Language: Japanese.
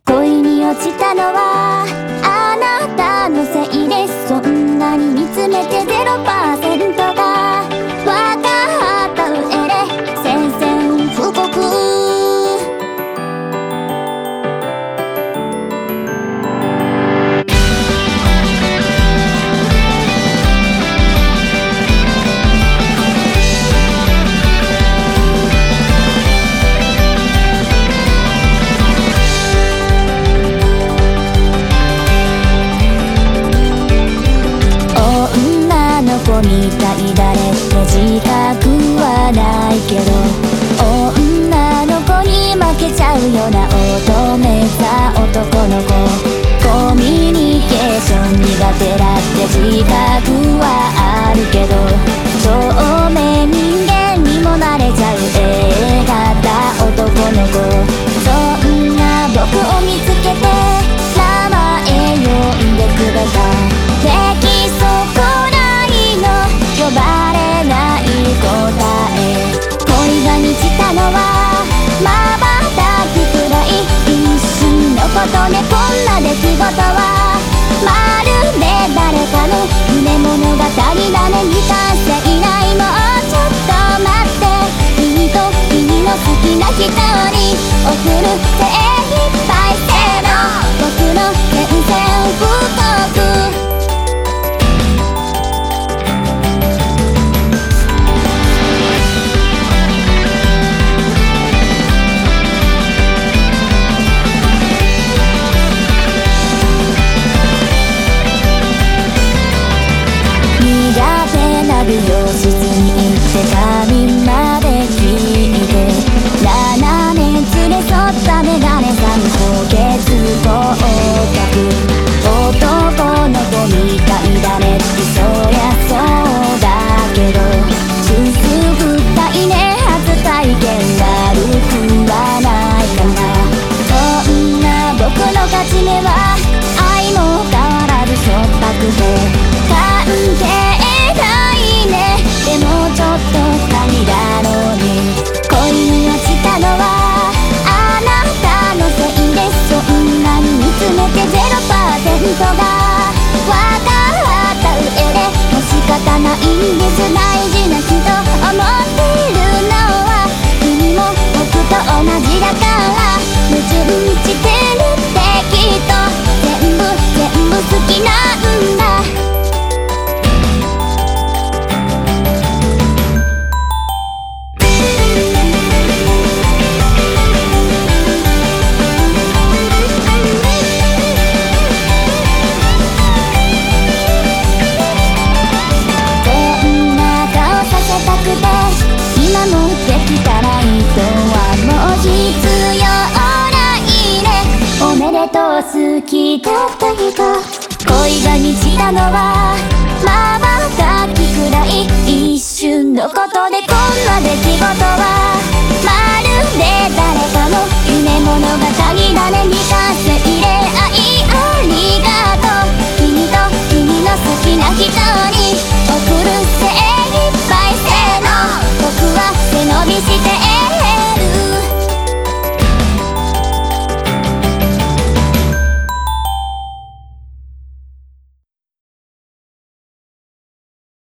恋に落ちたのはあなたのせいです。そんなに見つめて 0% が分かった上で宣戦布告。みたい誰って自覚はないけど、女の子に負けちゃうような乙女座男の子。コミュニケーション苦手だって自覚はあるけど、透明人間にもなれちゃう A 型男の子。そんな僕を見つけて名前呼んでくれた。できそう呼ばれない答え。恋が満ちたのはまばたきくらい一瞬のことね。こんな出来事はまるで誰かの夢物語だね。未完成ない。もうちょっと待って、君と君の好きな人に送る精一杯せの僕の宣戦布告。美容室に行って髪まで切って、斜め連れ添ったメガネさん高血合格。男の子みたいだねってそりゃそうだけど、すすぐったいね。初体験悪くはないかな。そんな僕の勝ち目は愛も変わらずしょっぱくて関係でもちょっと二人だろうに。恋に落ちたのはあなたのせいです。そんなに見つめて 0% が分かった上でも仕方ないんです。大事な人思ってるのは君も僕と同じだから。矛盾してるってきっと全部好きなんだ。今もできたらいいとはもう必要ないね。おめでとう好きだった人。恋が満ちたのはまばたきくらい一瞬のことでこんな